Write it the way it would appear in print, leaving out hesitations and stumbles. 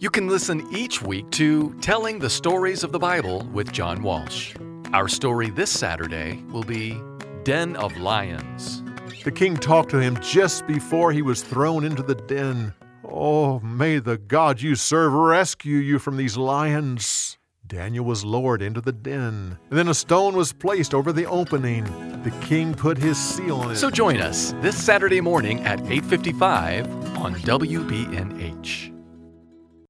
You can listen each week to Telling the Stories of the Bible with John Walsh. Our story this Saturday will be Den of Lions. The king talked to him just before he was thrown into the den. Oh, may the God you serve rescue you from these lions. Daniel was lowered into the den, and then a stone was placed over the opening. The king put his seal on it. So join us this Saturday morning at 8:55 on WBNH.